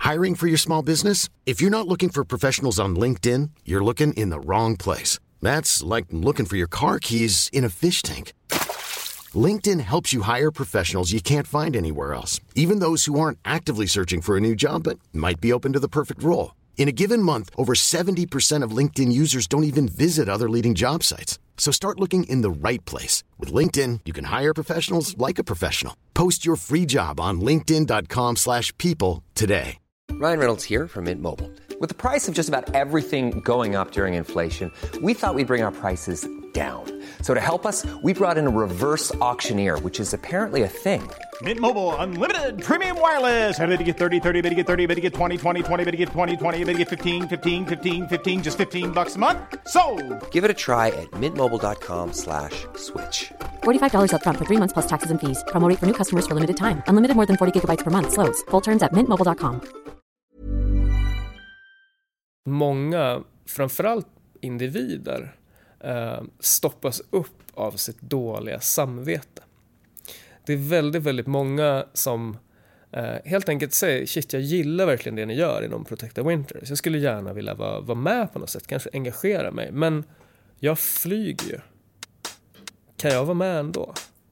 Hiring for your small business? If you're not looking for professionals on LinkedIn, you're looking in the wrong place. That's like looking for your car keys in a fish tank. LinkedIn helps you hire professionals you can't find anywhere else, even those who aren't actively searching for a new job but might be open to the perfect role. In a given month, over 70% of LinkedIn users don't even visit other leading job sites. So start looking in the right place. With LinkedIn, you can hire professionals like a professional. Post your free job on linkedin.com/people today. Ryan Reynolds here from Mint Mobile. With the price of just about everything going up during inflation, we thought we'd bring our prices down. So to help us, we brought in a reverse auctioneer, which is apparently a thing. Mint Mobile Unlimited Premium Wireless. How to get 30, 30, bit to get 30, bit to get 20, 20, 20, bit to get 20, 20, bit to get 15, 15, 15, 15, just $15 a month? Sold! Give it a try at mintmobile.com/switch. $45 up front for 3 months plus taxes and fees. Promo rate for new customers for limited time. Unlimited more than 40 gigabytes per month. Slows full terms at mintmobile.com. Många, framförallt individer, stoppas upp av sitt dåliga samvete. Det är väldigt, väldigt många som helt enkelt säger, shit, jag gillar verkligen det ni gör inom Protect Our Winters. Jag skulle gärna vilja vara med på något sätt, kanske engagera mig. Men jag flyger ju. Kan jag vara med ändå?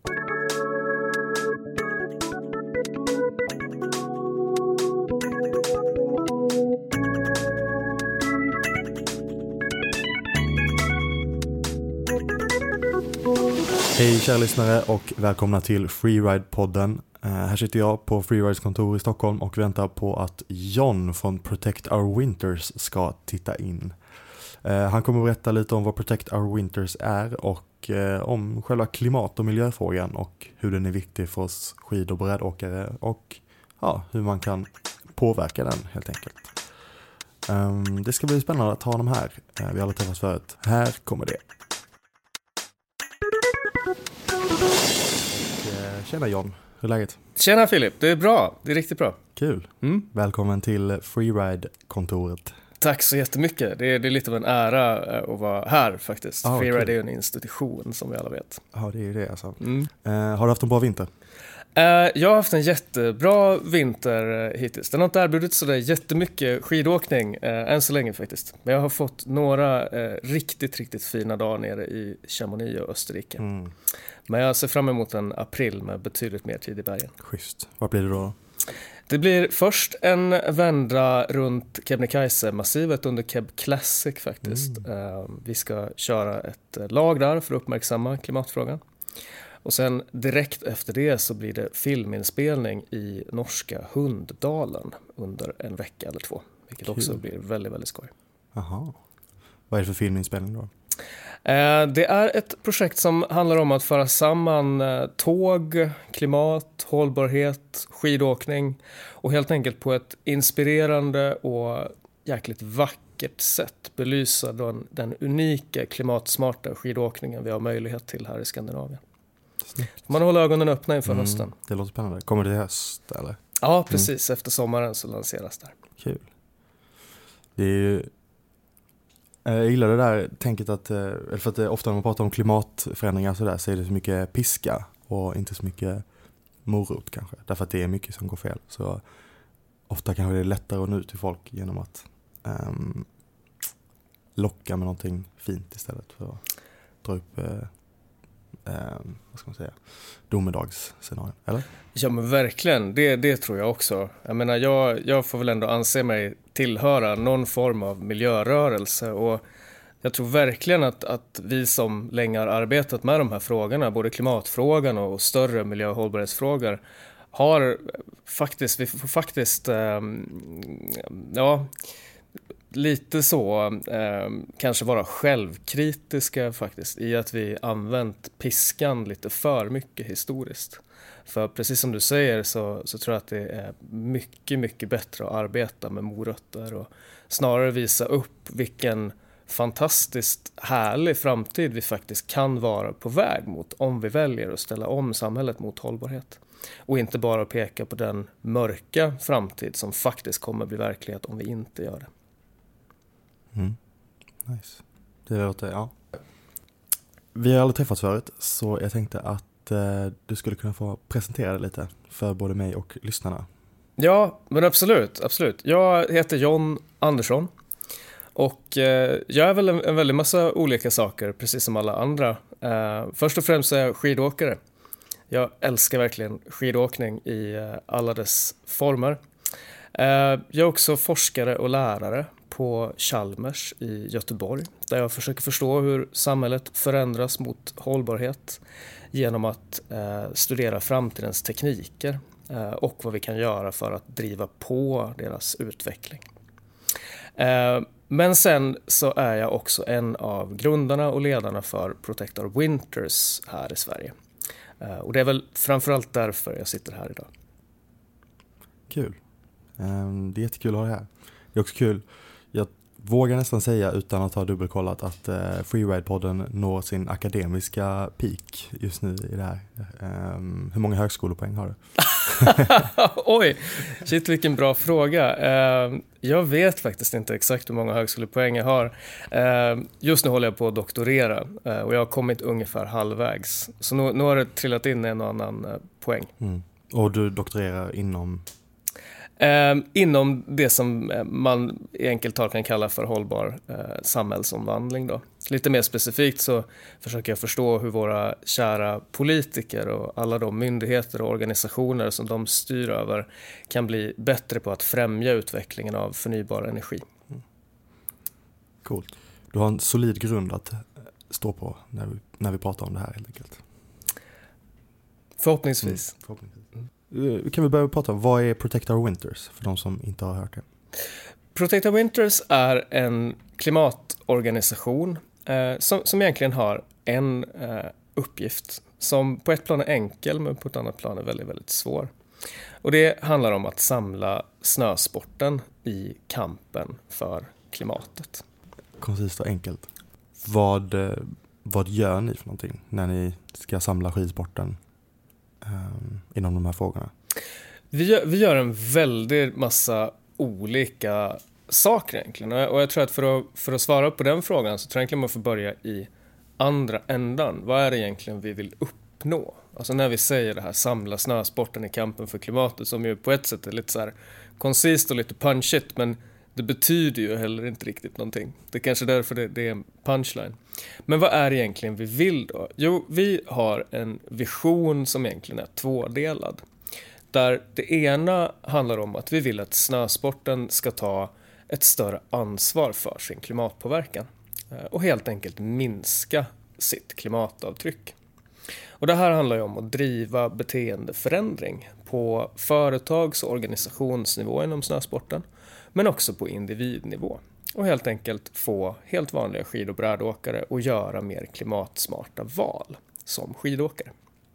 Hej kära lyssnare och välkomna till Freeride-podden. Här sitter jag på Freerides kontor i Stockholm och väntar på att John från Protect Our Winters ska titta in. Han kommer att berätta lite om vad Protect Our Winters är och om själva klimat- och miljöfrågan och hur den är viktig för oss skid- och brädåkare och hur man kan påverka den helt enkelt. Det ska bli spännande att ha honom här. Vi har aldrig träffats förut. Här kommer det. Tjena John, hur är läget? Tjena Filip, det är bra, det är riktigt bra. Kul, Välkommen till Freeride-kontoret. Tack så jättemycket, det är lite av en ära att vara här faktiskt. Freeride är ju en institution som vi alla vet. Ja, det är ju det alltså. Har du haft en bra vinter? Jag har haft en jättebra vinter hittills. Den har inte erbjudit sådär jättemycket skidåkning än så länge faktiskt. Men jag har fått några riktigt fina dagar nere i Chamonix och Österrike. Men jag ser fram emot en april med betydligt mer tid i bergen. Schysst. Vad blir det då? Det blir först en vända runt Kebnekaise-massivet under Keb Classic faktiskt. Vi ska köra ett lag där för att uppmärksamma klimatfrågan. Och sen direkt efter det så blir det filminspelning i norska Hunddalen under en vecka eller två. Vilket också blir väldigt, väldigt skoj. Aha. Vad är det för filminspelning då? Det är ett projekt som handlar om att föra samman tåg, klimat, hållbarhet, skidåkning och helt enkelt på ett inspirerande och jäkligt vackert sätt belysa den unika klimatsmarta skidåkningen vi har möjlighet till här i Skandinavien. Snyggt. Man håller ögonen öppna inför hösten. Det låter spännande. Kommer det i höst eller? Ja, precis. Efter sommaren så lanseras det. Kul. Det är ju... Jag gillar det där tänket att, för att ofta när man pratar om klimatförändringar så där så är det så mycket piska och inte så mycket morot kanske. Därför att det är mycket som går fel. Så ofta kanske det är lättare att nå ut till folk genom att locka med någonting fint istället för att dra upp vad ska man säga, domedagsscenarion, eller? Ja men verkligen, det tror jag också. Jag menar, jag får väl ändå anse mig tillhöra någon form av miljörörelse och jag tror verkligen att vi som länge har arbetat med de här frågorna, både klimatfrågan och större miljö- och hållbarhetsfrågor, har faktiskt, vi får faktiskt lite så kanske vara självkritiska faktiskt i att vi använt piskan lite för mycket historiskt. För precis som du säger så tror jag att det är mycket, mycket bättre att arbeta med morötter och snarare visa upp vilken fantastiskt härlig framtid vi faktiskt kan vara på väg mot om vi väljer att ställa om samhället mot hållbarhet. Och inte bara peka på den mörka framtid som faktiskt kommer bli verklighet om vi inte gör det. Nice. Det låter, ja. Vi har aldrig träffats förut så jag tänkte att du skulle kunna få presentera det lite för både mig och lyssnarna. Ja, men absolut. Jag heter John Andersson och jag är väl en väldigt massa olika saker, precis som alla andra. Först och främst är jag skidåkare. Jag älskar verkligen skidåkning i alla dess former. Jag är också forskare och lärare på Chalmers i Göteborg, där jag försöker förstå hur samhället förändras mot hållbarhet genom att studera framtidens tekniker och vad vi kan göra för att driva på deras utveckling. Men sen så är jag också en av grundarna och ledarna för Protect Our Winters här i Sverige. Och det är väl framförallt därför jag sitter här idag. Kul. Det är jättekul att ha det här. Det är också kul. Jag vågar nästan säga utan att ha dubbelkollat att Freeride-podden når sin akademiska peak just nu i det här. Hur många högskolepoäng har du? Oj, shit vilken bra fråga. Jag vet faktiskt inte exakt hur många högskolepoäng jag har. Just nu håller jag på att doktorera och jag har kommit ungefär halvvägs. Så nu har det trillat in en och annan poäng. Mm. Och du doktorerar inom? Inom det som man i enkelt tal kan kalla för hållbar samhällsomvandling då. Lite mer specifikt så försöker jag förstå hur våra kära politiker och alla de myndigheter och organisationer som de styr över kan bli bättre på att främja utvecklingen av förnybar energi. Coolt. Du har en solid grund att stå på när vi pratar om det här helt enkelt. Förhoppningsvis. Kan vi börja prata om vad är Protect Our Winters för de som inte har hört det? Protect Our Winters är en klimatorganisation som egentligen har en uppgift som på ett plan är enkel men på ett annat plan är väldigt, väldigt svår. Och det handlar om att samla snösporten i kampen för klimatet. Koncist och enkelt. Vad gör ni för någonting när ni ska samla skidsporten inom de här frågorna? Vi gör en väldigt massa olika saker egentligen. Och jag tror att för att svara på den frågan så tror jag egentligen man får börja i andra ändan. Vad är det egentligen vi vill uppnå? Alltså när vi säger det här, samla snösporten i kampen för klimatet, som ju på ett sätt är lite så här koncist och lite punchigt, men det betyder ju heller inte riktigt någonting. Det är kanske därför det är en punchline. Men vad är det egentligen vi vill då? Jo, vi har en vision som egentligen är tvådelad. Där det ena handlar om att vi vill att snösporten ska ta ett större ansvar för sin klimatpåverkan och helt enkelt minska sitt klimatavtryck. Och det här handlar ju om att driva beteendeförändring på företags- och organisationsnivå inom snösporten, men också på individnivå. Och helt enkelt få helt vanliga skid- och brädåkare att göra mer klimatsmarta val som skidåkare.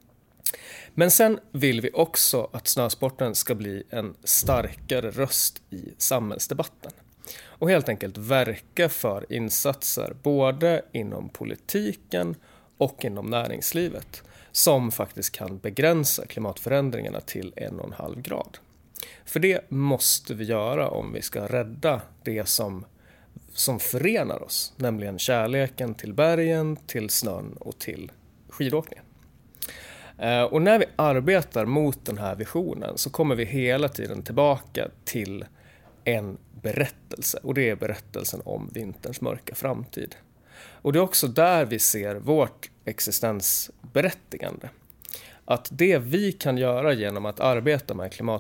Men sen vill vi också att snösporten ska bli en starkare röst i samhällsdebatten. Och helt enkelt verka för insatser både inom politiken och inom näringslivet som faktiskt kan begränsa klimatförändringarna till 1,5 grad. För det måste vi göra om vi ska rädda det som förenar oss, nämligen kärleken till bergen, till snön och till skidåkningen. Och när vi arbetar mot den här visionen så kommer vi hela tiden tillbaka till en berättelse, och det är berättelsen om vinterns mörka framtid. Och det är också där vi ser vårt existensberättigande. Att det vi kan göra genom att arbeta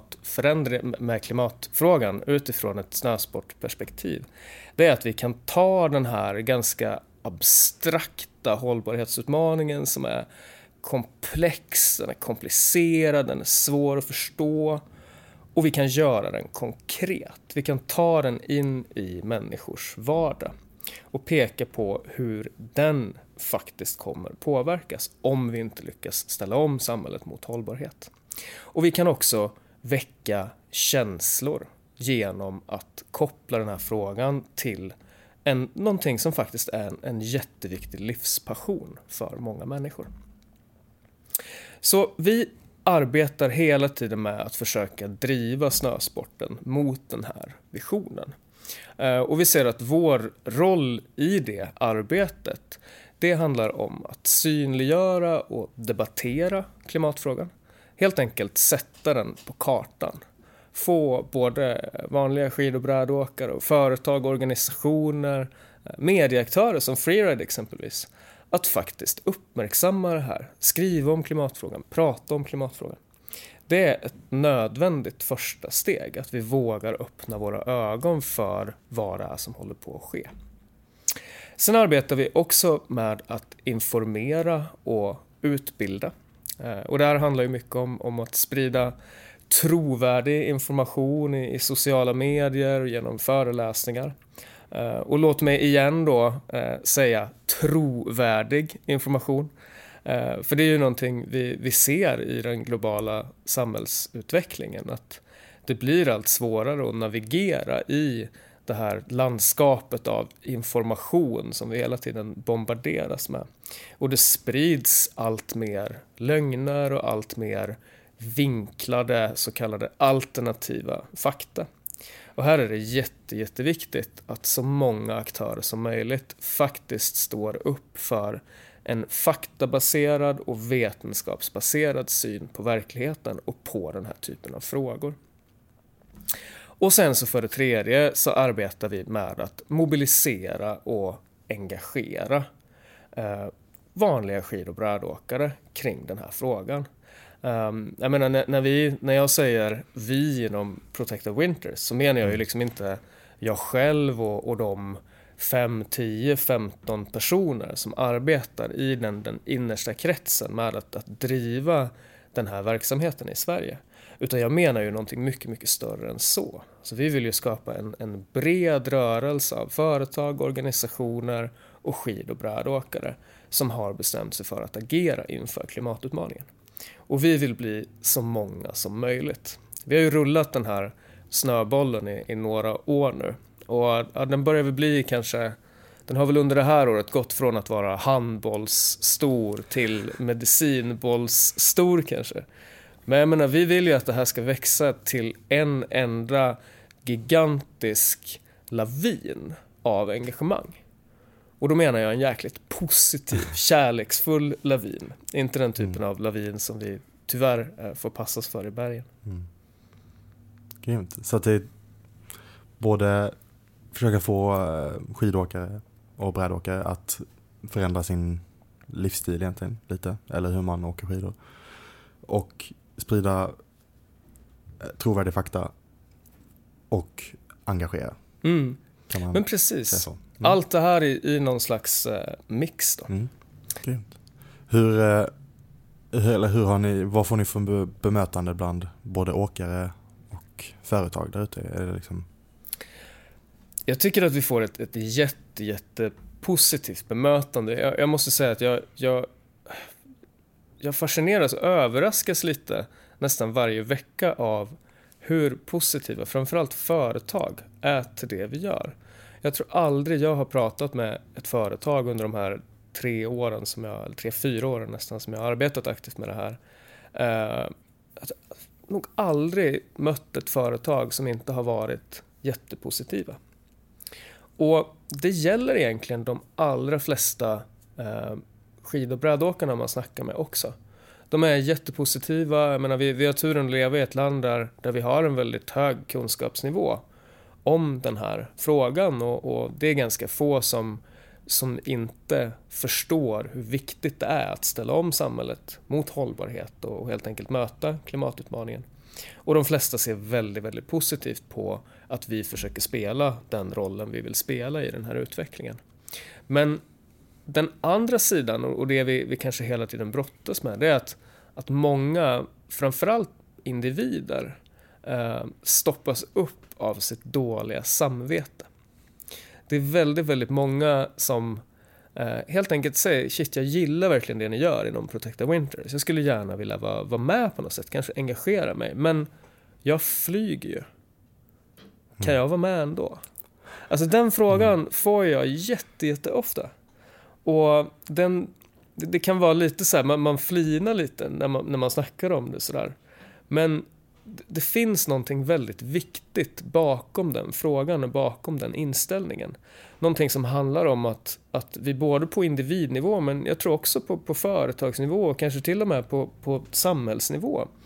med klimatfrågan utifrån ett snösportperspektiv, det är att vi kan ta den här ganska abstrakta hållbarhetsutmaningen som är komplex, den är komplicerad, den är svår att förstå, och vi kan göra den konkret. Vi kan ta den in i människors vardag och peka på hur den faktiskt kommer påverkas om vi inte lyckas ställa om samhället mot hållbarhet. Och vi kan också väcka känslor genom att koppla den här frågan till någonting som faktiskt är en jätteviktig livspassion för många människor. Så vi arbetar hela tiden med att försöka driva snösporten mot den här visionen. Och vi ser att vår roll i det arbetet, det handlar om att synliggöra och debattera klimatfrågan. Helt enkelt sätta den på kartan få både vanliga skid- och brädåkare och företag, organisationer, medieaktörer som Freeride exempelvis, att faktiskt uppmärksamma det här, skriva om klimatfrågan, prata om klimatfrågan. Det är ett nödvändigt första steg, att vi vågar öppna våra ögon för vad det är som håller på att ske. Sen arbetar vi också med att informera och utbilda. Och det här handlar ju mycket om att sprida trovärdig information i sociala medier genom föreläsningar. Och låt mig igen då säga trovärdig information. För det är ju någonting vi ser i den globala samhällsutvecklingen, att det blir allt svårare att navigera i det här landskapet av information som vi hela tiden bombarderas med. Och det sprids allt mer lögner och allt mer vinklade så kallade alternativa fakta. Och här är det jätteviktigt att så många aktörer som möjligt faktiskt står upp för en faktabaserad och vetenskapsbaserad syn på verkligheten och på den här typen av frågor. Och sen så för det tredje så arbetar vi med att mobilisera och engagera vanliga skid- och brädåkare kring den här frågan. Jag menar, när jag säger vi inom Protect Our Winters så menar jag ju liksom inte jag själv och de 5, 10, 15 personer som arbetar i den innersta kretsen med att driva den här verksamheten i Sverige. Utan jag menar ju någonting mycket större än så. Så vi vill ju skapa en bred rörelse av företag, organisationer och skid- och brädåkare som har bestämt sig för att agera inför klimatutmaningen. Och vi vill bli så många som möjligt. Vi har ju rullat den här snöbollen i några år nu. Och den börjar väl bli kanske, den har väl under det här året gått från att vara handbollsstor till medicinbollsstor kanske. Men jag menar, vi vill ju att det här ska växa till en enda gigantisk lavin av engagemang. Och då menar jag en jäkligt positiv, kärleksfull lavin. Inte den typen av lavin som vi tyvärr får passas för i bergen. Grymt. Så att det är både försöka få skidåkare och brädåkare att förändra sin livsstil egentligen lite, eller hur man åker skidor, och sprida trovärdig fakta och engagera. Men precis. Allt det här i någon slags mix då. Grymt. Hur har ni, vad får ni för bemötande bland både åkare och företag där ute? Är det liksom... Jag tycker att vi får ett jätte positivt bemötande. Jag måste säga att jag fascineras och överraskas lite nästan varje vecka av hur positiva framförallt företag är till det vi gör. Jag tror aldrig jag har pratat med ett företag under de här 3-4 åren nästan som jag har arbetat aktivt med det här. Nog aldrig mött ett företag som inte har varit jättepositiva. Och det gäller egentligen de allra flesta skid- och brädåkarna man snackar med också. De är jättepositiva. Jag menar, vi har turen att leva i ett land där vi har en väldigt hög kunskapsnivå om den här frågan. Och det är ganska få som inte förstår hur viktigt det är att ställa om samhället mot hållbarhet och helt enkelt möta klimatutmaningen. Och de flesta ser väldigt positivt på att vi försöker spela den rollen vi vill spela i den här utvecklingen. Men den andra sidan, och det vi kanske hela tiden brottas med, det är att många, framförallt individer, stoppas upp av sitt dåliga samvete. Det är väldigt många som helt enkelt säger, shit, jag gillar verkligen det ni gör inom Protect Our Winters. Jag skulle gärna vilja vara med på något sätt, kanske engagera mig. Men jag flyger ju. Kan jag vara med ändå? Alltså den frågan får jag jätteofta. Och det kan vara lite så här, man flinar lite när man snackar om det sådär. Men det finns någonting väldigt viktigt bakom den frågan och bakom den inställningen. Någonting som handlar om att vi både på individnivå, men jag tror också på företagsnivå och kanske till och med på samhällsnivå,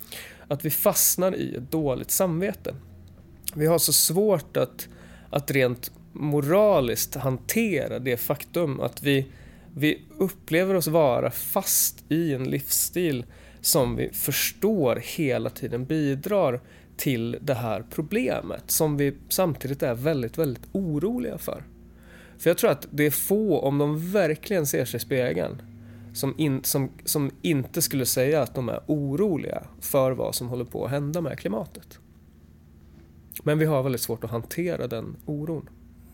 att vi fastnar i ett dåligt samvete. Vi har så svårt att rent moraliskt hantera det faktum att vi upplever oss vara fast i en livsstil som vi förstår hela tiden bidrar till det här problemet, som vi samtidigt är väldigt, väldigt oroliga för. För jag tror att det är få, om de verkligen ser sig i spegeln, som inte skulle säga att de är oroliga för vad som håller på att hända med klimatet. Men vi har väldigt svårt att hantera den oron.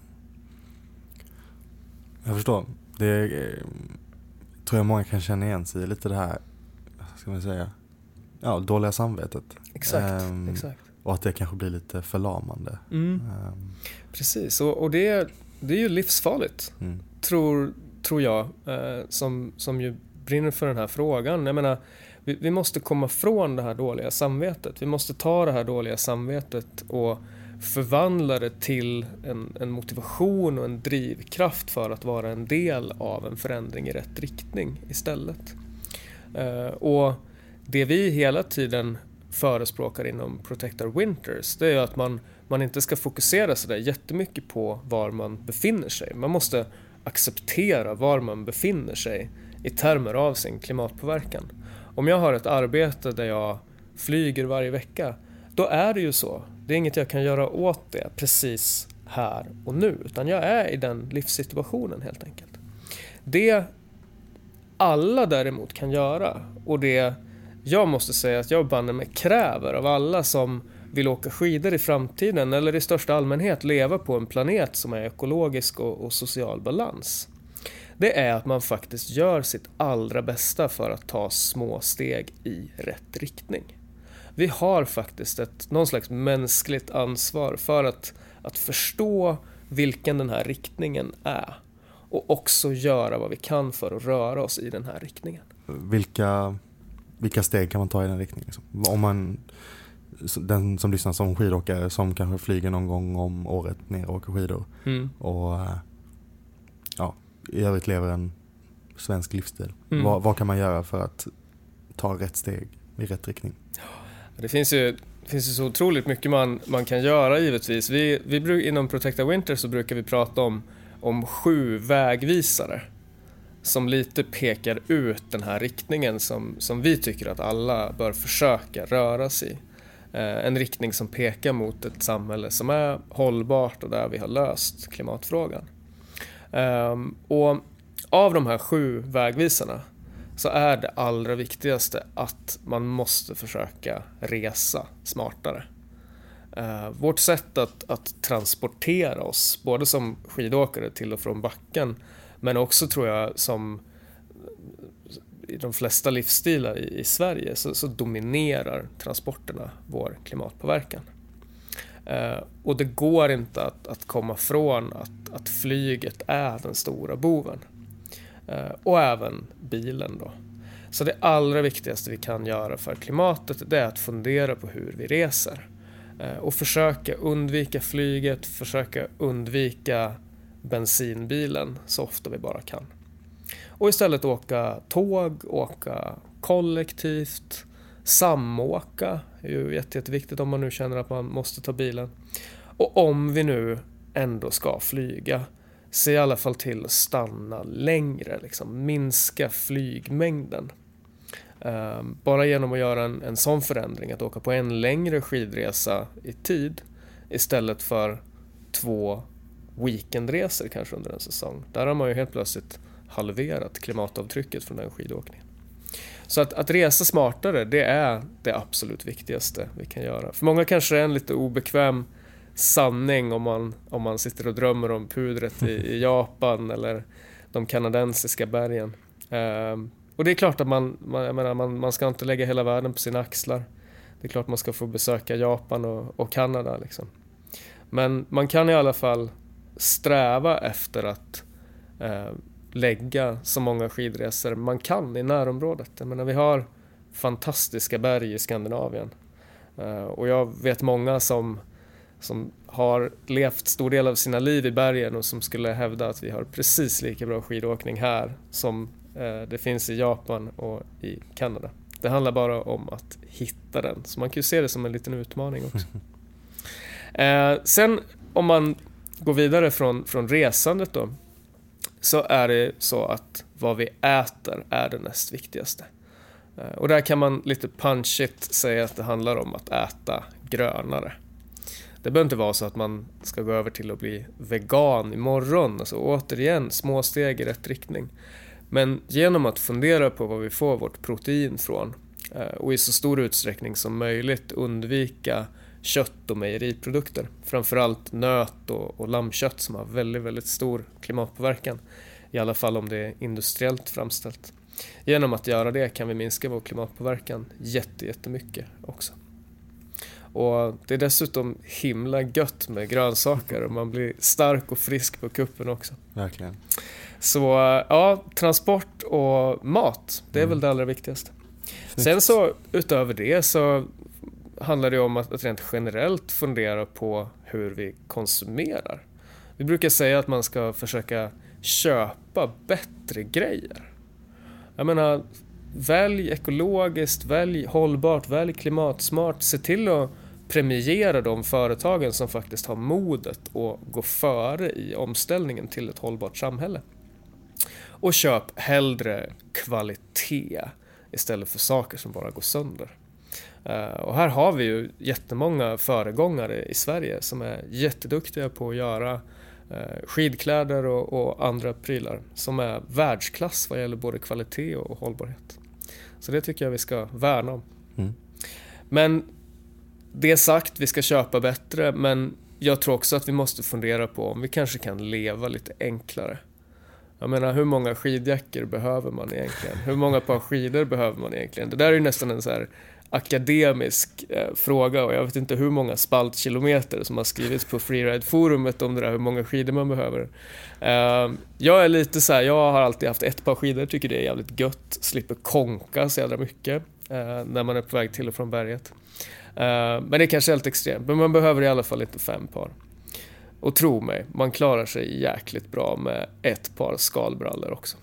Jag förstår. Det tror jag många kan känna igen sig i, lite det här, ska man säga, dåliga samvetet. Exakt. Och att det kanske blir lite förlamande. Precis, och det är ju livsfarligt, tror jag, som ju brinner för den här frågan. Jag menar, vi måste komma från det här dåliga samvetet. Vi måste ta det här dåliga samvetet och förvandla det till en motivation och en drivkraft för att vara en del av en förändring i rätt riktning istället. Och det vi hela tiden förespråkar inom Protect Our Winters, det är att man inte ska fokusera så där jättemycket på var man befinner sig. Man måste acceptera var man befinner sig i termer av sin klimatpåverkan. Om jag har ett arbete där jag flyger varje vecka, då är det ju så. Det är inget jag kan göra åt det precis här och nu, utan jag är i den livssituationen helt enkelt. Det alla däremot kan göra, och det jag måste säga att jag banne mig kräver av alla som vill åka skidor i framtiden eller i största allmänhet leva på en planet som är ekologisk och social balans, det är att man faktiskt gör sitt allra bästa för att ta små steg i rätt riktning. Vi har faktiskt någon slags mänskligt ansvar för att förstå vilken den här riktningen är och också göra vad vi kan för att röra oss i den här riktningen. Vilka steg kan man ta i den riktningen? Liksom? Om man, den som lyssnar som skidåkare som kanske flyger någon gång om året ner och åker skidor och i övrigt lever en svensk livsstil. Vad kan man göra för att ta rätt steg i rätt riktning? Det finns ju så otroligt mycket man kan göra givetvis. Vi inom Protect Our Winters så brukar vi prata om 7 vägvisare som lite pekar ut den här riktningen som vi tycker att alla bör försöka röra sig i. En riktning som pekar mot ett samhälle som är hållbart och där vi har löst klimatfrågan. Och av de här 7 vägvisarna så är det allra viktigaste att man måste försöka resa smartare. Vårt sätt att transportera oss, både som skidåkare till och från backen, men också tror jag som i de flesta livsstilar i Sverige så dominerar transporterna vår klimatpåverkan. Och det går inte att komma från att flyget är den stora boven. Och även bilen då. Så det allra viktigaste vi kan göra för klimatet, det är att fundera på hur vi reser. Och försöka undvika flyget, försöka undvika bensinbilen så ofta vi bara kan. Och istället åka tåg, åka kollektivt, samåka är ju jätteviktigt om man nu känner att man måste ta bilen. Och om vi nu ändå ska flyga, se i alla fall till att stanna längre, liksom minska flygmängden. Bara genom att göra en sån förändring, att åka på en längre skidresa i tid istället för 2 weekendresor kanske under en säsong. Där har man ju helt plötsligt halverat klimatavtrycket från den skidåkningen. Så att resa smartare, det är det absolut viktigaste vi kan göra. För många kanske är en lite obekväm sanning om man sitter och drömmer om pudret i Japan eller de kanadensiska bergen. Och det är klart att man ska inte lägga hela världen på sina axlar. Det är klart man ska få besöka Japan och Kanada liksom. Men man kan i alla fall sträva efter att lägga så många skidresor man kan i närområdet. Jag menar, vi har fantastiska berg i Skandinavien. Och jag vet många som har levt stor del av sina liv i bergen och som skulle hävda att vi har precis lika bra skidåkning här som det finns i Japan och i Kanada. Det handlar bara om att hitta den. Så man kan ju se det som en liten utmaning också. Sen om man går vidare från resandet då, så är det så att vad vi äter är det näst viktigaste. Och där kan man lite punchigt säga att det handlar om att äta grönare. Det behöver inte vara så att man ska gå över till att bli vegan imorgon. Alltså återigen, små steg i rätt riktning. Men genom att fundera på vad vi får vårt protein från och i så stor utsträckning som möjligt undvika kött och mejeriprodukter. Framförallt nöt och lammkött som har väldigt, väldigt stor klimatpåverkan. I alla fall om det är industriellt framställt. Genom att göra det kan vi minska vår klimatpåverkan jättemycket också. Och det är dessutom himla gött med grönsaker och man blir stark och frisk på kuppen också. Verkligen. Så ja, transport och mat, det är väl det allra viktigaste. Sen så utöver det så handlar det om att rent generellt fundera på hur vi konsumerar. Vi brukar säga att man ska försöka köpa bättre grejer. Jag menar, välj ekologiskt, välj hållbart, välj klimatsmart. Se till att premiera de företagen som faktiskt har modet att gå före i omställningen till ett hållbart samhälle. Och köp hellre kvalitet istället för saker som bara går sönder. Och här har vi ju jättemånga föregångare i Sverige som är jätteduktiga på att göra skidkläder och andra prylar som är världsklass vad gäller både kvalitet och hållbarhet. Så det tycker jag vi ska värna om. Men det sagt, vi ska köpa bättre, men jag tror också att vi måste fundera på om vi kanske kan leva lite enklare. Jag menar, hur många skidjackor behöver man egentligen? Hur många par skidor behöver man egentligen? Det där är ju nästan en så här akademisk fråga och jag vet inte hur många spaltkilometer som har skrivits på Freeride-forumet om det där, hur många skidor man behöver. Jag är lite så här, jag har alltid haft ett par skidor, tycker det är jävligt gött, slipper konka så jävla mycket när man är på väg till och från berget. Men det är kanske helt extremt, men man behöver i alla fall inte 5 par. Och tro mig, man klarar sig jäkligt bra med ett par skalbrallor också.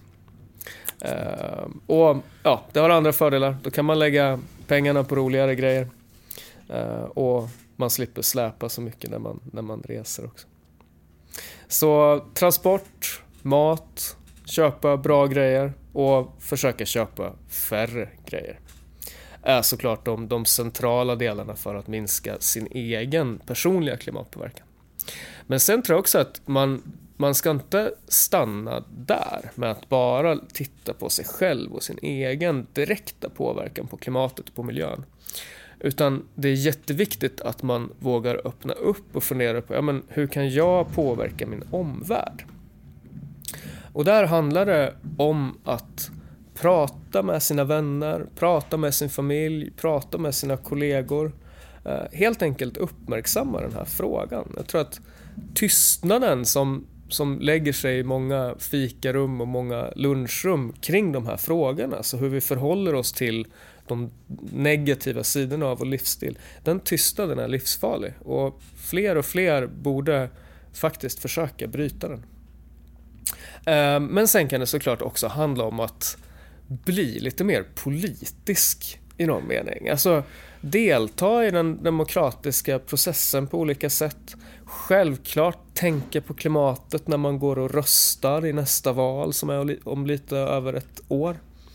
Och ja, det har andra fördelar. Då kan man lägga pengarna på roligare grejer. Och man slipper släpa så mycket när man reser också. Så transport, mat, köpa bra grejer och försöka köpa färre grejer är såklart de centrala delarna för att minska sin egen personliga klimatpåverkan. Men sen tror jag också att man ska inte stanna där med att bara titta på sig själv och sin egen direkta påverkan på klimatet och på miljön. Utan det är jätteviktigt att man vågar öppna upp och fundera på hur kan jag påverka min omvärld? Och där handlar det om att prata med sina vänner, prata med sin familj, prata med sina kollegor. Helt enkelt uppmärksamma den här frågan. Jag tror att tystnaden som lägger sig i många fikarum och många lunchrum kring de här frågorna, så hur vi förhåller oss till de negativa sidorna av vår livsstil, den tystnaden är livsfarlig och fler borde faktiskt försöka bryta den. Men sen kan det såklart också handla om att bli lite mer politisk i någon mening. Alltså delta i den demokratiska processen på olika sätt. Självklart tänka på klimatet när man går och röstar i nästa val som är om lite över ett år.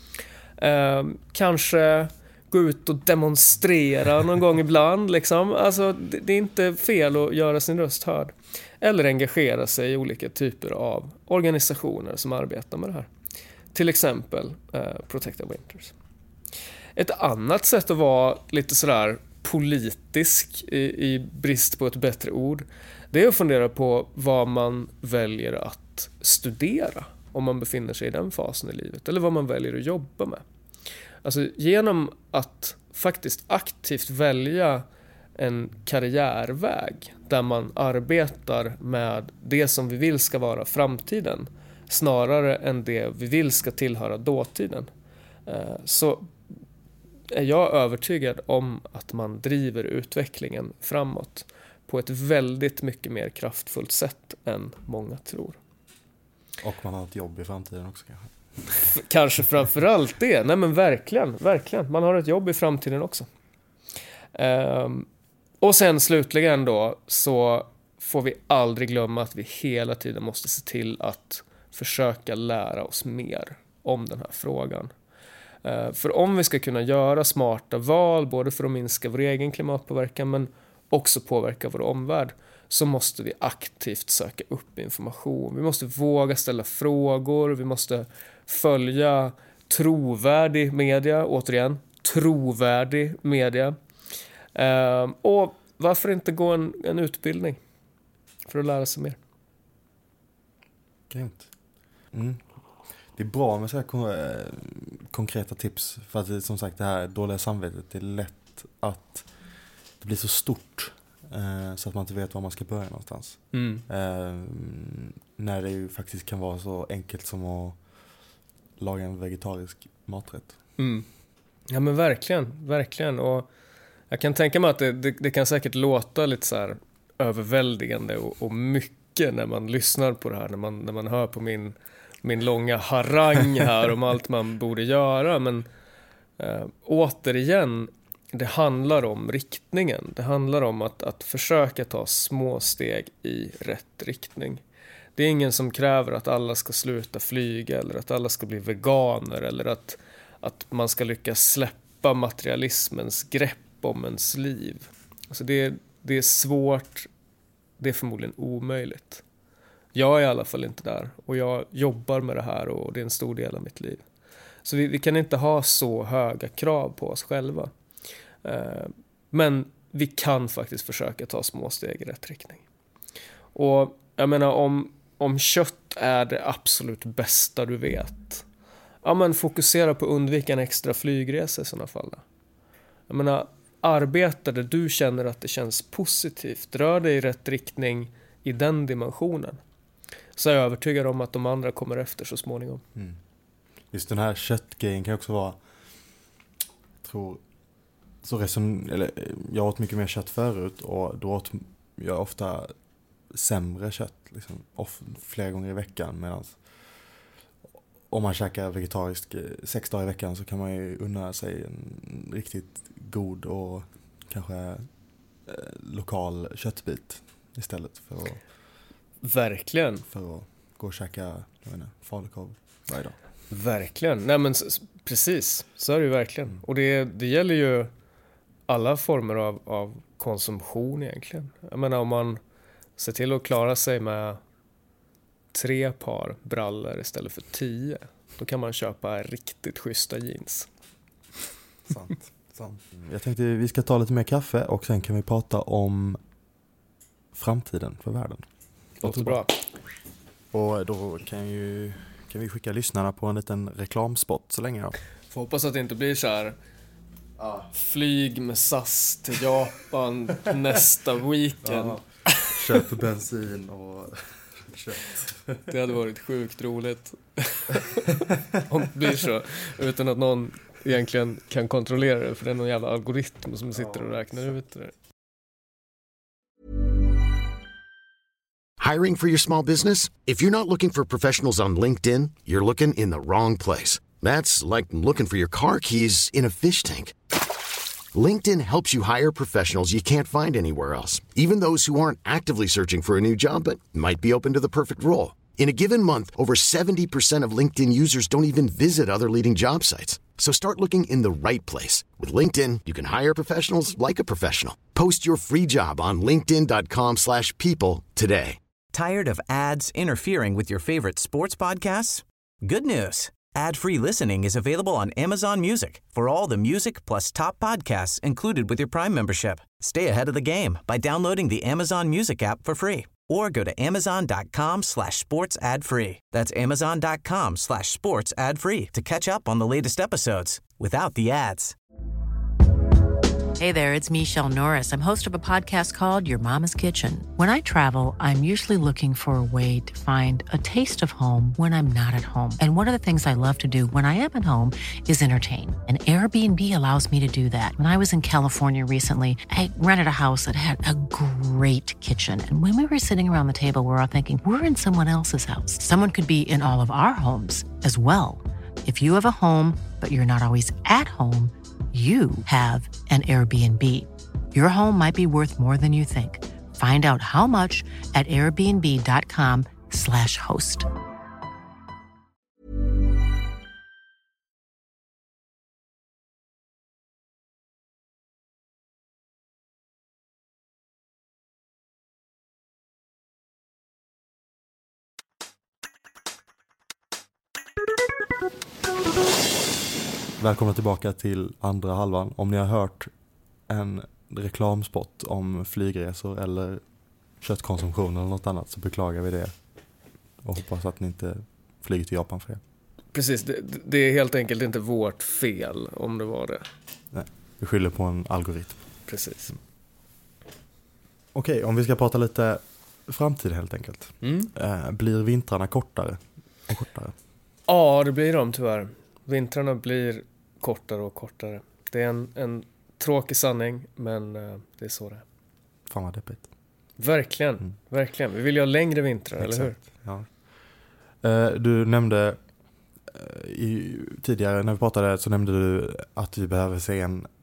Kanske gå ut och demonstrera någon gång ibland. Liksom. Alltså, det är inte fel att göra sin röst hörd. Eller engagera sig i olika typer av organisationer som arbetar med det här. Till exempel Protect Our Winters. Ett annat sätt att vara lite sådär politisk i brist på ett bättre ord, det är att fundera på vad man väljer att studera om man befinner sig i den fasen i livet, eller vad man väljer att jobba med. Alltså genom att faktiskt aktivt välja en karriärväg där man arbetar med det som vi vill ska vara framtiden snarare än det vi vill ska tillhöra dåtiden, så är jag övertygad om att man driver utvecklingen framåt på ett väldigt mycket mer kraftfullt sätt än många tror. Och man har ett jobb i framtiden också kanske. Kanske framförallt det. Nej men verkligen. Man har ett jobb i framtiden också. Och sen slutligen då så får vi aldrig glömma att vi hela tiden måste se till att försöka lära oss mer om den här frågan. För om vi ska kunna göra smarta val, både för att minska vår egen klimatpåverkan men också påverka vår omvärld, så måste vi aktivt söka upp information. Vi måste våga ställa frågor, vi måste följa trovärdig media, återigen, trovärdig media. Och varför inte gå en utbildning för att lära sig mer? Grymt. Det är bra med så här konkreta tips, för att det, som sagt, det här dåliga samvetet, det är lätt att det blir så stort så att man inte vet var man ska börja någonstans. När det ju faktiskt kan vara så enkelt som att laga en vegetarisk maträtt. Ja men verkligen. Och jag kan tänka mig att det kan säkert låta lite så här överväldigande och mycket när man lyssnar på det här, när man hör på min långa harang här om allt man borde göra. Men återigen, det handlar om riktningen. Det handlar om att försöka ta små steg i rätt riktning. Det är ingen som kräver att alla ska sluta flyga eller att alla ska bli veganer eller att man ska lyckas släppa materialismens grepp om ens liv. Alltså det är svårt, det är förmodligen omöjligt. Jag är i alla fall inte där och jag jobbar med det här och det är en stor del av mitt liv. Så vi kan inte ha så höga krav på oss själva. Men vi kan faktiskt försöka ta små steg i rätt riktning. Och jag menar, om kött är det absolut bästa du vet, ja men fokusera på att undvika en extra flygresa i sådana fall. Jag menar, arbeta där du känner att det känns positivt, rör dig i rätt riktning i den dimensionen, så är jag övertygad om att de andra kommer efter så småningom. Just den här köttgrejen kan också vara, jag åt mycket mer kött förut och då åt jag ofta sämre kött liksom, flera gånger i veckan, medan om man käkar vegetariskt 6 dagar i veckan så kan man ju unna sig en riktigt god och kanske lokal köttbit istället för att verkligen för att gå och käka falukorv varje dag. Verkligen. Nej men precis, så är det ju verkligen. Och det gäller ju alla former av konsumtion egentligen. Jag menar, om man ser till att klara sig med 3 par brallor istället för 10, då kan man köpa riktigt schyssta jeans. Sant. Jag tänkte vi ska ta lite mer kaffe och sen kan vi prata om framtiden för världen. Låter bra. Och då kan vi skicka lyssnarna på en liten reklamspot så länge då. Får hoppas att det inte blir så här flyg med SAS till Japan nästa weekend. Köp bensin och kött. Det hade varit sjukt roligt om det blir så, utan att någon egentligen kan kontrollera det, för det är någon jävla algoritm som sitter och räknar ut det. Hiring for your small business? If you're not looking for professionals on LinkedIn, you're looking in the wrong place. That's like looking for your car keys in a fish tank. LinkedIn helps you hire professionals you can't find anywhere else, even those who aren't actively searching for a new job but might be open to the perfect role. In a given month, over 70% of LinkedIn users don't even visit other leading job sites. So start looking in the right place. With LinkedIn, you can hire professionals like a professional. Post your free job on linkedin.com/people today. Tired of ads interfering with your favorite sports podcasts? Good news. Ad-free listening is available on Amazon Music for all the music plus top podcasts included with your Prime membership. Stay ahead of the game by downloading the Amazon Music app for free or go to amazon.com/sports ad free. That's amazon.com/sports ad free to catch up on the latest episodes without the ads. Hey there, it's Michelle Norris. I'm host of a podcast called Your Mama's Kitchen. When I travel, I'm usually looking for a way to find a taste of home when I'm not at home. And one of the things I love to do when I am at home is entertain. And Airbnb allows me to do that. When I was in California recently, I rented a house that had a great kitchen. And when we were sitting around the table, we were all thinking, we're in someone else's house. Someone could be in all of our homes as well. If you have a home, but you're not always at home, you have an Airbnb. Your home might be worth more than you think. Find out how much at airbnb.com/host. Välkomna tillbaka till andra halvan. Om ni har hört en reklamspot om flygresor eller köttkonsumtion eller något annat så beklagar vi det. Och hoppas att ni inte flyger till Japan för det. Precis, det är helt enkelt inte vårt fel om det var det. Nej, vi skyller på en algoritm. Precis. Okej, om vi ska prata lite framtid helt enkelt. Blir vintrarna kortare och kortare? Ja, det blir de tyvärr. Vintrarna blir kortare och kortare. Det är en tråkig sanning, men det är så det är. Fan vad deppigt. Verkligen, verkligen. Vi vill ju ha längre vintrar, Exakt. eller hur? Ja. Du nämnde tidigare när vi pratade så nämnde du att vi behöver se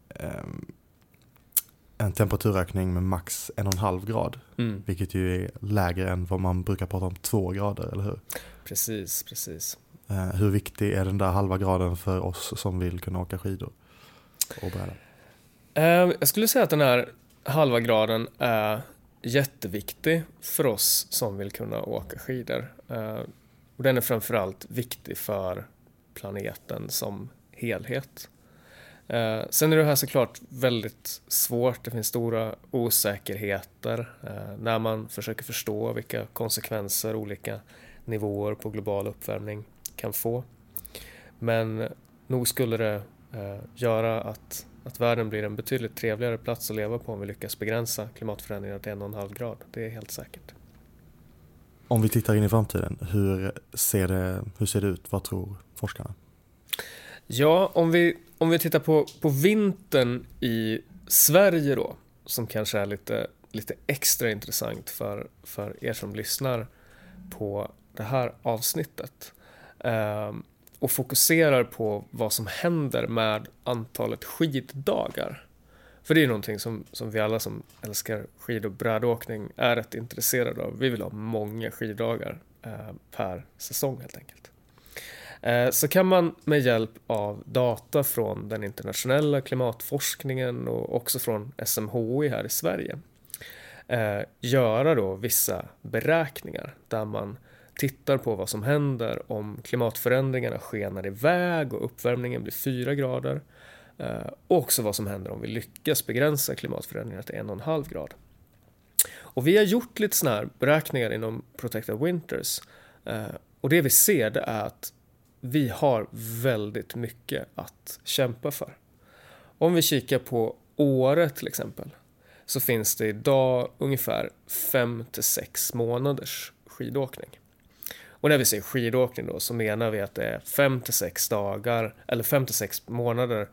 en temperaturökning med max 1,5 grad. Vilket ju är lägre än vad man brukar prata om 2 grader, eller hur? Precis. Hur viktig är den där halva graden för oss som vill kunna åka skidor och bräda? Jag skulle säga att den här halva graden är jätteviktig för oss som vill kunna åka skidor. Och den är framförallt viktig för planeten som helhet. Sen är det här såklart väldigt svårt. Det finns stora osäkerheter när man försöker förstå vilka konsekvenser olika nivåer på global uppvärmning kan få. Men nog skulle det göra att världen blir en betydligt trevligare plats att leva på om vi lyckas begränsa klimatförändringar till 1,5 grad. Det är helt säkert. Om vi tittar in i framtiden, hur ser det ut? Vad tror forskarna? Ja, om vi tittar på vintern i Sverige då, som kanske är lite extra intressant för er som lyssnar på det här avsnittet. Och fokuserar på vad som händer med antalet skiddagar. För det är någonting som vi alla som älskar skid- och brädåkning är rätt intresserade av. Vi vill ha många skiddagar per säsong helt enkelt. Så kan man med hjälp av data från den internationella klimatforskningen och också från SMHI här i Sverige göra då vissa beräkningar där man tittar på vad som händer om klimatförändringarna skenar iväg och uppvärmningen blir 4 grader. Och också vad som händer om vi lyckas begränsa klimatförändringarna till 1,5 grad. Och vi har gjort lite såna här beräkningar inom Protected Winters. Och det vi ser det är att vi har väldigt mycket att kämpa för. Om vi kikar på Åre till exempel så finns det idag ungefär 5-6 månaders skidåkning. Och när vi säger skidåkning då så menar vi att det är 5-6 dagar eller 5-6 månader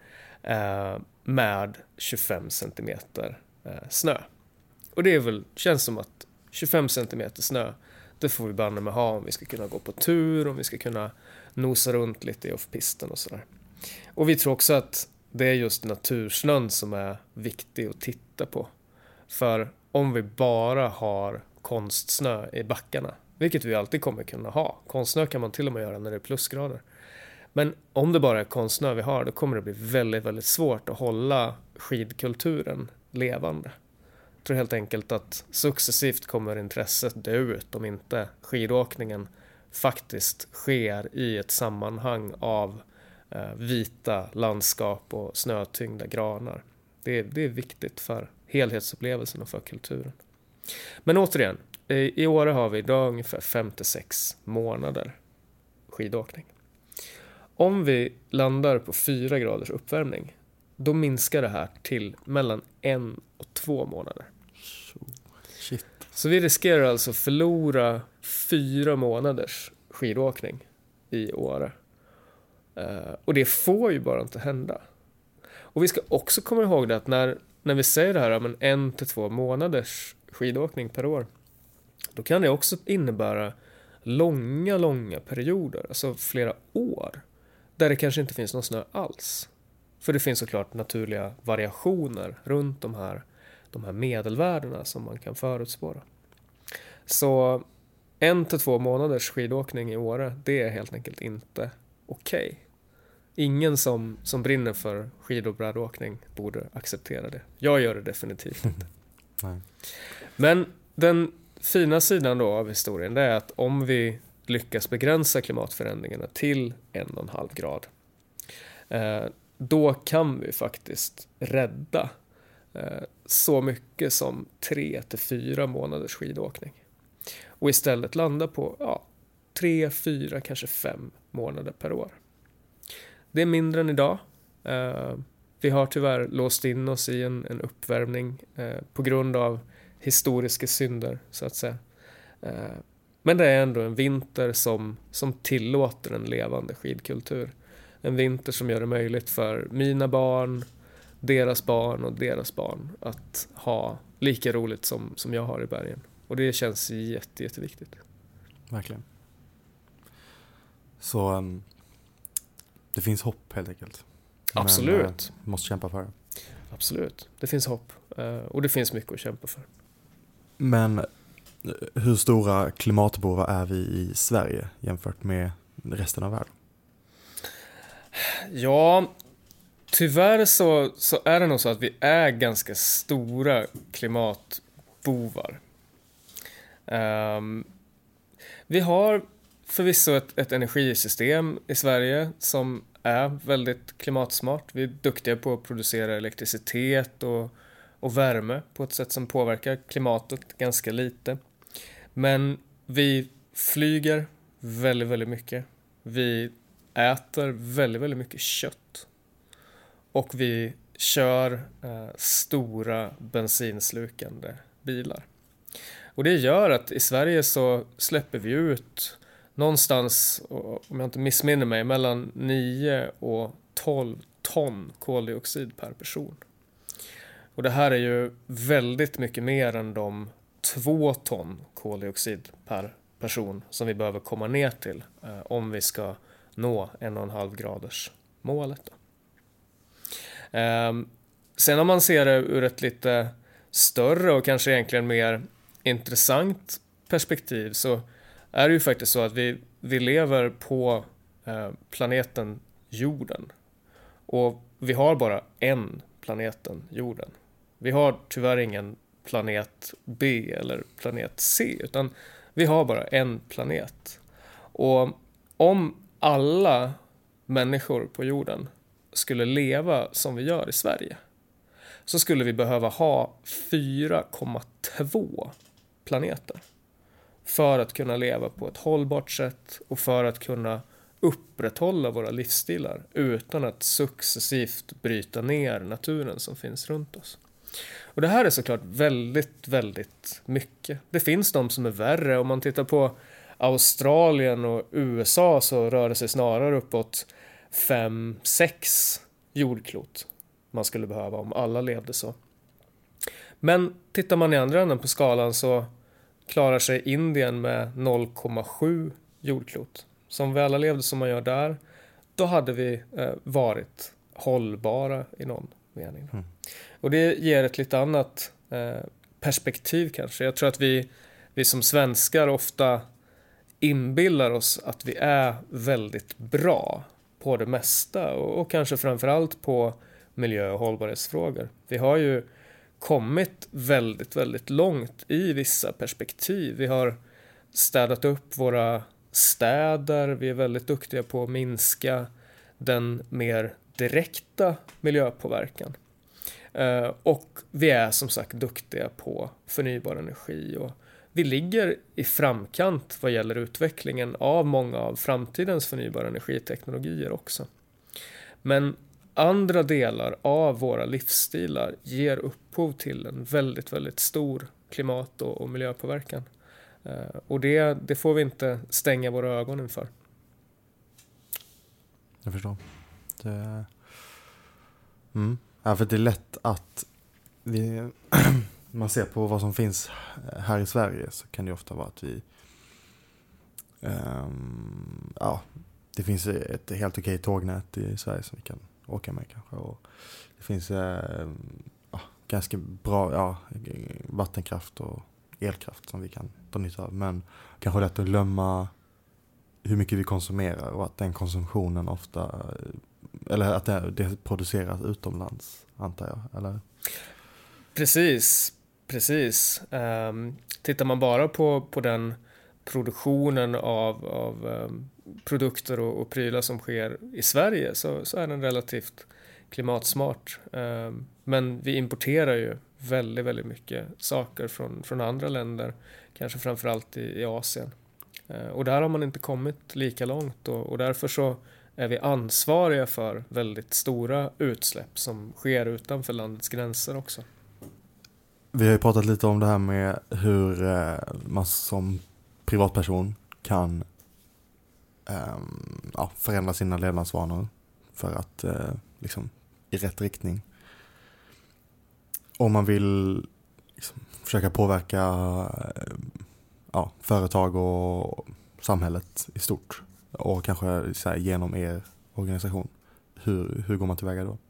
med 25 centimeter snö. Och det är väl, känns som att 25 centimeter snö, det får vi banne med ha om vi ska kunna gå på tur, om vi ska kunna nosa runt lite i off-pisten och sådär. Och vi tror också att det är just natursnön som är viktig att titta på. För om vi bara har konstsnö i backarna, vilket vi alltid kommer kunna ha. Konstsnö kan man till och med göra när det är plusgrader. Men om det bara är konstsnö vi har, då kommer det bli väldigt, väldigt svårt att hålla skidkulturen levande. Jag tror helt enkelt att successivt kommer intresset dö ut om inte skidåkningen faktiskt sker i ett sammanhang av vita landskap och snötyngda granar. Det är viktigt för helhetsupplevelsen och för kulturen. Men återigen, i Åre har vi idag ungefär 5-6 månader skidåkning. Om vi landar på 4 graders uppvärmning, då minskar det här till mellan 1 och 2 månader. Shit. Så vi riskerar alltså förlora 4 månaders skidåkning i Åre. Och det får ju bara inte hända. Och vi ska också komma ihåg det att när vi säger det här, men 1 till 2 månaders skidåkning per år, då kan det också innebära långa perioder, alltså flera år, där det kanske inte finns någon snö alls. För det finns såklart naturliga variationer runt de här medelvärdena som man kan förutspåra. Så 1 till 2 månaders skidåkning i Åre, det är helt enkelt inte okej. Ingen som brinner för skid- och brädåkning borde acceptera det. Jag gör det definitivt inte. Nej. Men den fina sidan då av historien, det är att om vi lyckas begränsa klimatförändringarna till 1,5 grad, då kan vi faktiskt rädda så mycket som 3 till 4 månaders skidåkning. Och istället landa på 3, 4, kanske 5 månader per år. Det är mindre än idag. Vi har tyvärr låst in oss i en uppvärmning på grund av historiska synder, så att säga. Men det är ändå en vinter som tillåter en levande skidkultur. En vinter som gör det möjligt för mina barn, deras barn och deras barn att ha lika roligt som jag har i bergen. Och det känns jätteviktigt. Verkligen. Så det finns hopp helt enkelt. Absolut. Men måste kämpa för det. Absolut. Det finns hopp. Och det finns mycket att kämpa för. Men hur stora klimatbovar är vi i Sverige jämfört med resten av världen? Ja, tyvärr så är det nog så att vi är ganska stora klimatbovar. Vi har förvisso ett energisystem i Sverige som är väldigt klimatsmart. Vi är duktiga på att producera elektricitet och värme på ett sätt som påverkar klimatet ganska lite. Men vi flyger väldigt mycket. Vi äter väldigt mycket kött. Och vi kör stora bensinslukande bilar. Och det gör att i Sverige så släpper vi ut någonstans, om jag inte missminner mig, mellan 9 och 12 ton koldioxid per person. Och det här är ju väldigt mycket mer än de 2 ton koldioxid per person som vi behöver komma ner till om vi ska nå 1,5 graders målet då. Sen om man ser det ur ett lite större och kanske egentligen mer intressant perspektiv, så är det ju faktiskt så att vi lever på planeten jorden. Och vi har bara en planeten jorden. Vi har tyvärr ingen planet B eller planet C, utan vi har bara en planet. Och om alla människor på jorden skulle leva som vi gör i Sverige, så skulle vi behöva ha 4,2 planeter för att kunna leva på ett hållbart sätt och för att kunna upprätthålla våra livsstilar utan att successivt bryta ner naturen som finns runt oss. Och det här är såklart väldigt mycket. Det finns de som är värre. Om man tittar på Australien och USA så rör det sig snarare uppåt 5-6 jordklot man skulle behöva om alla levde så. Men tittar man i andra änden på skalan så klarar sig Indien med 0,7 jordklot. Så om vi alla levde som man gör där, då hade vi varit hållbara i någon mening. Och det ger ett lite annat perspektiv kanske. Jag tror att vi som svenskar ofta inbillar oss att vi är väldigt bra på det mesta och kanske framförallt på miljö- och hållbarhetsfrågor. Vi har ju kommit väldigt långt i vissa perspektiv. Vi har städat upp våra städer. Vi är väldigt duktiga på att minska den mer direkta miljöpåverkan. Och vi är som sagt duktiga på förnybar energi. Och vi ligger i framkant vad gäller utvecklingen av många av framtidens förnybara energiteknologier också. Men andra delar av våra livsstilar ger upphov till en väldigt, väldigt stor klimat- och miljöpåverkan. Och det får vi inte stänga våra ögon inför. Jag förstår. Ja, för det är lätt att man ser på vad som finns här i Sverige, så kan det ofta vara att vi det finns ett helt okej tågnät i Sverige som vi kan åka med kanske, och det finns ganska bra vattenkraft och elkraft som vi kan ta nytta av, men kanske lätt att glömma hur mycket vi konsumerar och att den konsumtionen ofta, eller att det produceras utomlands, antar jag, eller? Precis. Tittar man bara på den produktionen av produkter och prylar som sker i Sverige, så är den relativt klimatsmart. Men vi importerar ju väldigt, väldigt mycket saker från andra länder, kanske framförallt i Asien. Och där har man inte kommit lika långt, och därför så är vi ansvariga för väldigt stora utsläpp som sker utanför landets gränser också. Vi har ju pratat lite om det här med hur man som privatperson kan förändra sina levnadsvanor för att liksom i rätt riktning. Om man vill liksom försöka påverka företag och samhället i stort, och kanske så här, genom er organisation. Hur går man tillväga då?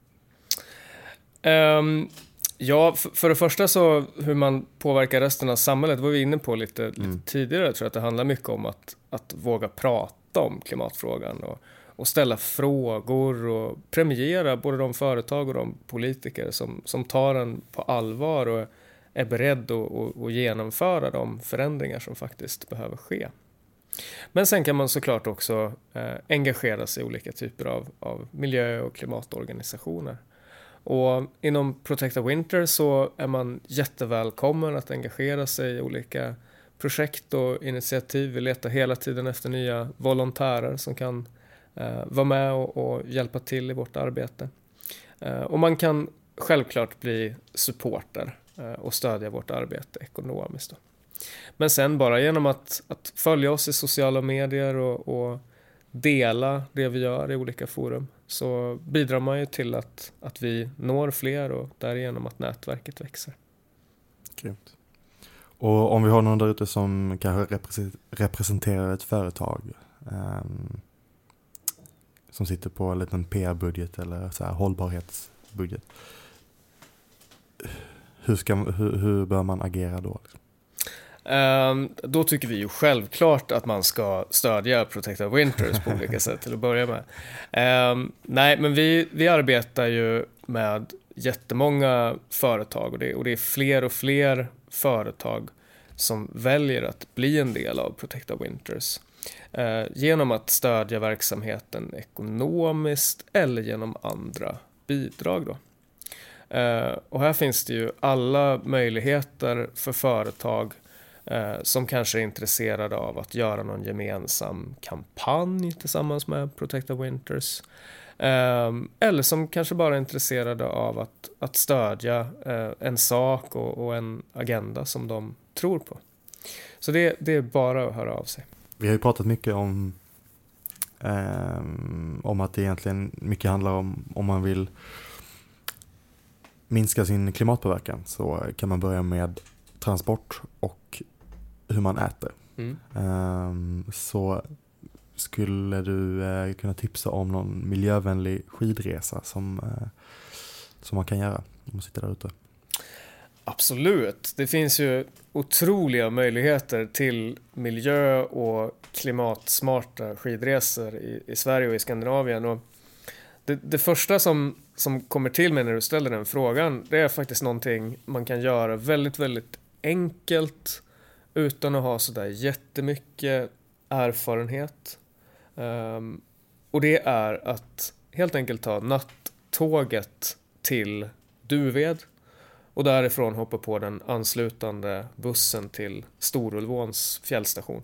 Ja, för det första så hur man påverkar resten av samhället var vi inne på lite tidigare. Jag tror att det handlar mycket om att våga prata om klimatfrågan och ställa frågor och premiera både de företag och de politiker som tar den på allvar och är beredd att genomföra de förändringar som faktiskt behöver ske. Men sen kan man såklart också engagera sig i olika typer av miljö- och klimatorganisationer. Och inom Protect Our Winter så är man jättevälkommen att engagera sig i olika projekt och initiativ. Vi letar hela tiden efter nya volontärer som kan vara med och hjälpa till i vårt arbete. Och man kan självklart bli supporter och stödja vårt arbete ekonomiskt då. Men sen bara genom att följa oss i sociala medier och dela det vi gör i olika forum, så bidrar man ju till att vi når fler och därigenom att nätverket växer. Grymt. Och om vi har någon där ute som kanske representerar ett företag som sitter på en liten PR-budget eller så här hållbarhetsbudget, hur bör man agera då? Då tycker vi ju självklart att man ska stödja Protect Our Winters på olika sätt till att börja med. Nej, men vi arbetar ju med jättemånga företag, och det är fler och fler företag som väljer att bli en del av Protect Our Winters genom att stödja verksamheten ekonomiskt eller genom andra bidrag då. Och här finns det ju alla möjligheter för företag som kanske är intresserade av att göra någon gemensam kampanj tillsammans med Protect Our Winters. Eller som kanske bara är intresserade av att stödja en sak och en agenda som de tror på. Så det är bara att höra av sig. Vi har ju pratat mycket om att det egentligen mycket handlar om man vill minska sin klimatpåverkan, så kan man börja med transport och hur man äter. Så skulle du kunna tipsa om någon miljövänlig skidresa som man kan göra om man sitter där ute? Absolut. Det finns ju otroliga möjligheter till miljö- och klimatsmarta skidresor i Sverige och i Skandinavien. Och det första som kommer till mig när du ställer den frågan, det är faktiskt någonting man kan göra väldigt, väldigt enkelt utan att ha sådär jättemycket erfarenhet. Och det är att helt enkelt ta nattåget till Duved och därifrån hoppa på den anslutande bussen till Storulvåns fjällstation.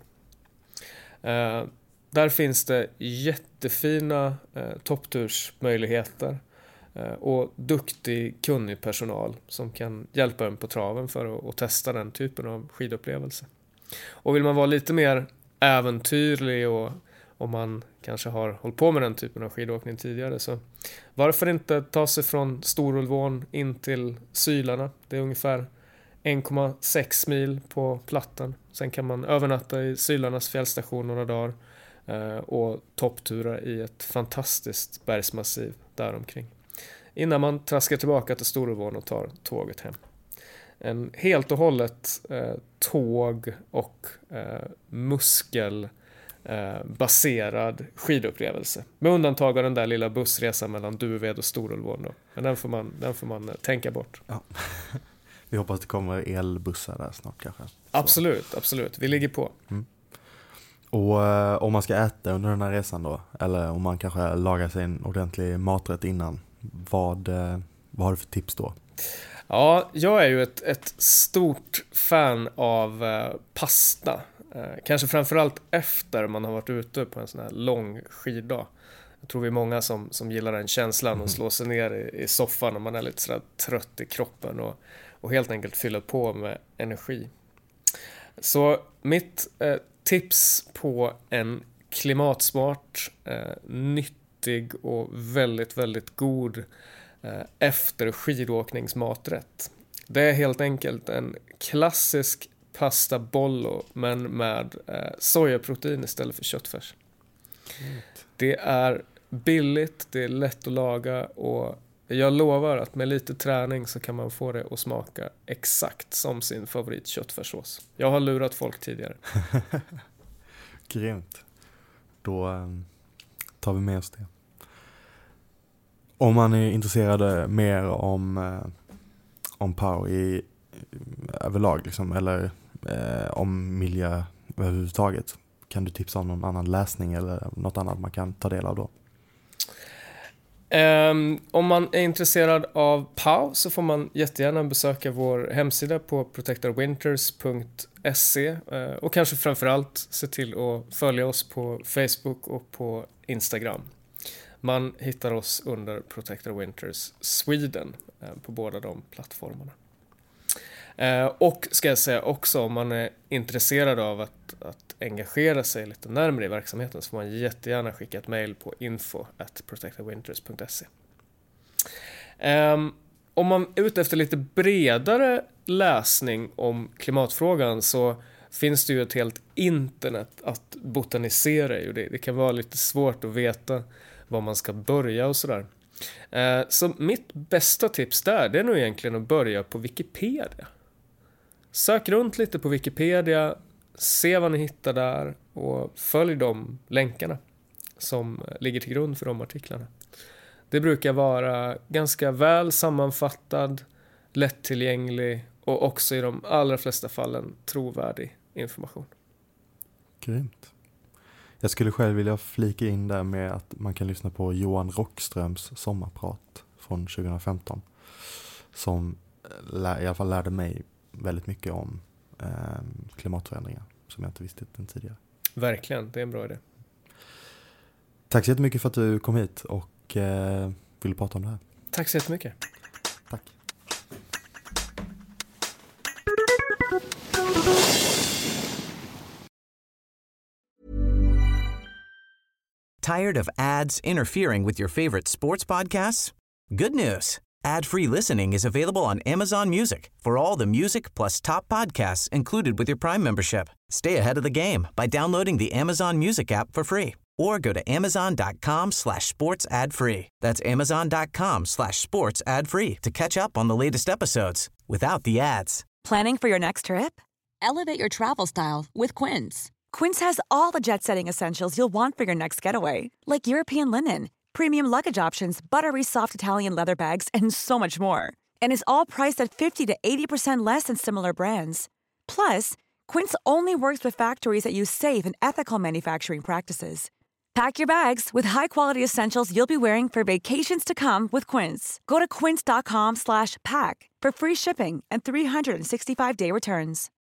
Där finns det jättefina topptursmöjligheter och duktig, kunnig personal som kan hjälpa en på traven för att testa den typen av skidupplevelse. Och vill man vara lite mer äventyrlig och om man kanske har hållit på med den typen av skidåkning tidigare, så varför inte ta sig från Storulvån in till Sylarna? Det är ungefär 1,6 mil på plattan. Sen kan man övernatta i Sylarnas fjällstation några dagar och topptura i ett fantastiskt bergsmassiv däromkring. Innan man traskar tillbaka till Storulvån och tar tåget hem. En helt och hållet tåg och muskelbaserad skidupplevelse. Med undantag av den där lilla bussresan mellan Duved och Storulvån då. Men den får man tänka bort. Ja. Vi hoppas det kommer elbussar där snart kanske. Absolut. Vi ligger på. Mm. Och om man ska äta under den här resan då, eller om man kanske lagar sig en ordentlig maträtt innan, vad har du för tips då? Ja, jag är ju ett stort fan av pasta. Kanske framförallt efter man har varit ute på en sån här lång skiddag. Jag tror vi är många som gillar den känslan och slår sig ner i soffan när man är lite sådär trött i kroppen och helt enkelt fyller på med energi. Så mitt tips på en klimatsmart, nyttig och väldigt, väldigt god efter skidåkningsmaträtt. Det är helt enkelt en klassisk pasta bollo men med sojaprotein istället för köttfärs. Det är billigt, det är lätt att laga och jag lovar att med lite träning så kan man få det att smaka exakt som sin favorit köttfärssås. Jag har lurat folk tidigare. Grymt. Då tar vi med oss det. Om man är intresserad mer om POW överlag liksom, eller om miljö överhuvudtaget, kan du tipsa om någon annan läsning eller något annat man kan ta del av då? Om man är intresserad av POW så får man jättegärna besöka vår hemsida på protectorwinters.se och kanske framförallt se till att följa oss på Facebook och på Instagram. Man hittar oss under Protector Winters Sweden på båda de plattformarna. Och ska jag säga också, om man är intresserad av att engagera sig lite närmare i verksamheten så får man jättegärna skicka ett mejl på info@protectorwinters.se. Om man är ute efter lite bredare läsning om klimatfrågan så finns det ju ett helt internet att botanisera i. Det kan vara lite svårt att veta var man ska börja och sådär. Så mitt bästa tips där, det är nog egentligen att börja på Wikipedia. Sök runt lite på Wikipedia, se vad ni hittar där och följ de länkarna som ligger till grund för de artiklarna. Det brukar vara ganska väl sammanfattad, lättillgänglig och också i de allra flesta fallen trovärdig information. Grymt. Jag skulle själv vilja flika in där med att man kan lyssna på Johan Rockströms sommarprat från 2015 som i alla fall lärde mig väldigt mycket om klimatförändringar som jag inte visste den tidigare. Verkligen, det är en bra idé. Tack så jättemycket för att du kom hit och ville prata om det här. Tack så jättemycket. Tack. Tired of ads interfering with your favorite sports podcasts? Good news. Ad-free listening is available on Amazon Music for all the music plus top podcasts included with your Prime membership. Stay ahead of the game by downloading the Amazon Music app for free or go to amazon.com/sports ad free. That's amazon.com/sports ad free to catch up on the latest episodes without the ads. Planning for your next trip? Elevate your travel style with Quince. Quince has all the jet-setting essentials you'll want for your next getaway, like European linen, premium luggage options, buttery soft Italian leather bags, and so much more. And is all priced at 50 to 80% less than similar brands. Plus, Quince only works with factories that use safe and ethical manufacturing practices. Pack your bags with high-quality essentials you'll be wearing for vacations to come with Quince. Go to quince.com/pack for free shipping and 365-day returns.